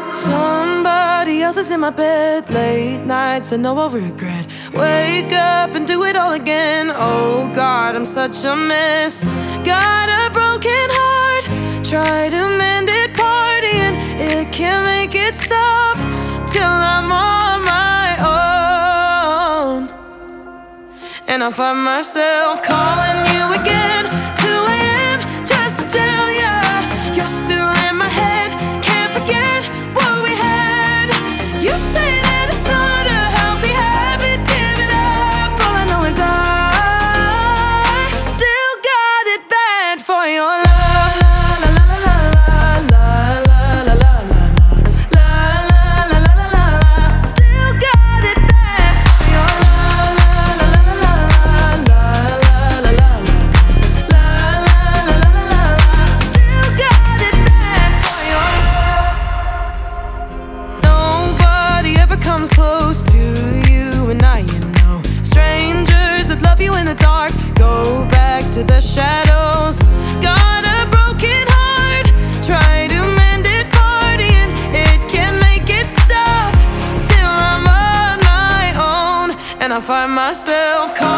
Somebody else is in my bed, late nights and no regret. Wake up and do it all again. Oh God, I'm such a mess. Got a broken heart, try to mend it, partying. It can't make it stop till I'm on my own. And I find myself calling you again, 2 a.m. just to tell ya you're still in my head. Can't forget what we had. You say that it's not a healthy habit, give it up. All I know is I still got it bad for your love. Comes close to you and I, you know. Strangers that love you in the dark go back to the shadows. Got a broken heart, try to mend it, partying. It can't make it stop till I'm on my own. And I find myself